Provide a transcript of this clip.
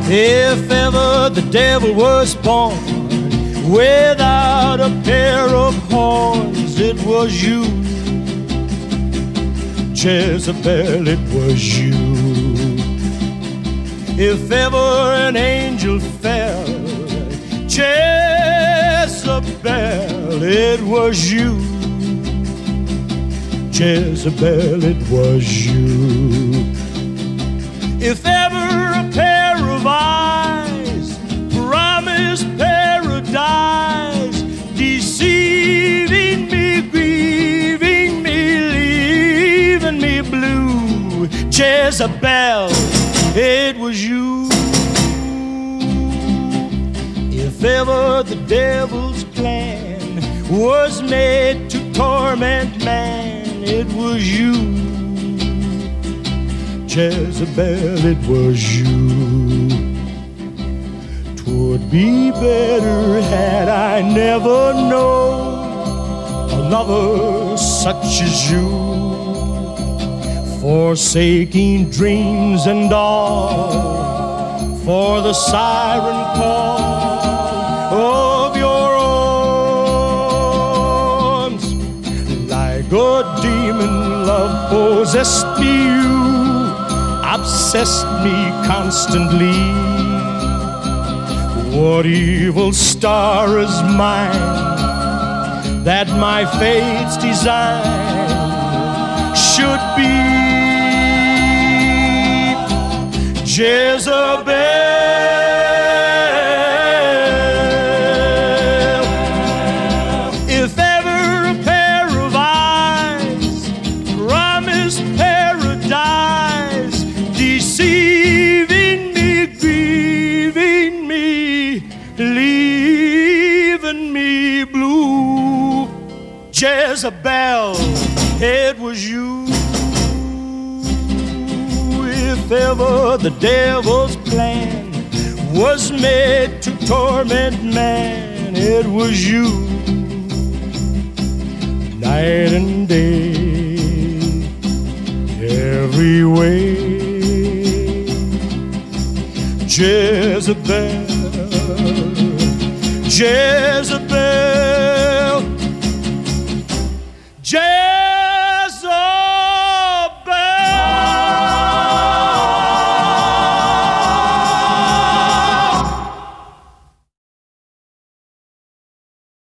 If ever the devil was born without a pair of horns, it was you, Jezebel, it was you. If ever an angel fell, Jezebel, it was you, Jezebel, it was you. If ever a pair of eyes promised paradise, deceiving me, grieving me, leaving me blue, Jezebel, it was you. If ever the devil's plan was made to torment man, it was you, Jezebel, it was you. 'Twould be better had I never known a lover such as you, forsaking dreams and all for the siren call of your arms. Like a demon, love possessed me, you obsessed me constantly. What evil star is mine that my fate's design should be Jezebel? If ever a pair of eyes promised paradise, deceiving me, grieving me, leaving me blue, Jezebel, it was you. If ever the devil's plan was made to torment man, it was you, night and day, every way, Jezebel, Jezebel.